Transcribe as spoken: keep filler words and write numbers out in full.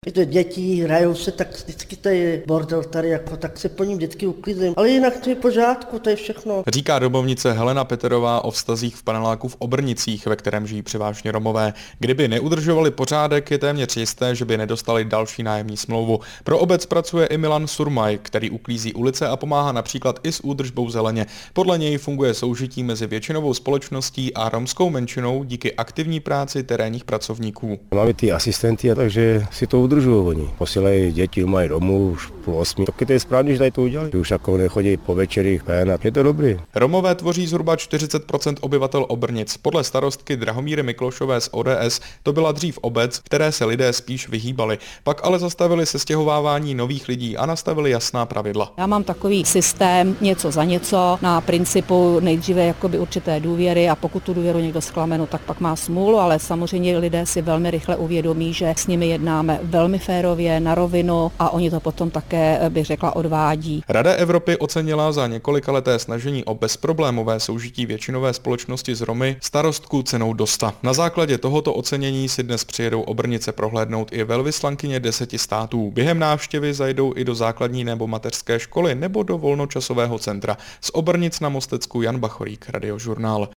Víte, děti hrajou se, tak vždycky to je bordel tady, jako, tak se po ním vždycky uklidím. Ale jinak to je v pořádku, to je všechno. Říká domovnice Helena Peterová o vztazích v paneláku v Obrnicích, ve kterém žijí převážně Romové. Kdyby neudržovali pořádek, je téměř jisté, že by nedostali další nájemní smlouvu. Pro obec pracuje i Milan Surmaj, který uklízí ulice a pomáhá například i s údržbou zeleně. Podle něj funguje soužití mezi většinovou společností a romskou menšinou díky aktivní práci terénních pracovníků. Máme ty asistenty, a takže si to udržují oni. Posílají děti, mají domů už půl osmi. Taky to je správně, že tady to udělali. Už jako nechodí po večerích, pen a je to dobrý. Romové tvoří zhruba čtyřicet procent obyvatel Obrnic. Podle starostky Drahomíry Miklošové z O D S to byla dřív obec, které se lidé spíš vyhýbali. Pak ale zastavili sestěhovávání nových lidí a nastavili jasná pravidla. Já mám takový systém něco za něco na principu nejdříve jakoby určité důvěry a pokud tu důvěru někdo zklame, no, tak pak má smůlu, ale samozřejmě lidé si velmi rychle uvědomí, že s nimi jednáme velmi férově, na rovinu a oni to potom také, bych řekla, odvádí. Rada Evropy ocenila za několikaleté snažení o bezproblémové soužití většinové společnosti s Romy starostku cenou Dosta. Na základě tohoto ocenění si dnes přijedou Obrnice prohlédnout i velvyslankyně deseti států. Během návštěvy zajdou i do základní nebo mateřské školy nebo do volnočasového centra. Z Obrnic na Mostecku Jan Bachorík, Radiožurnál.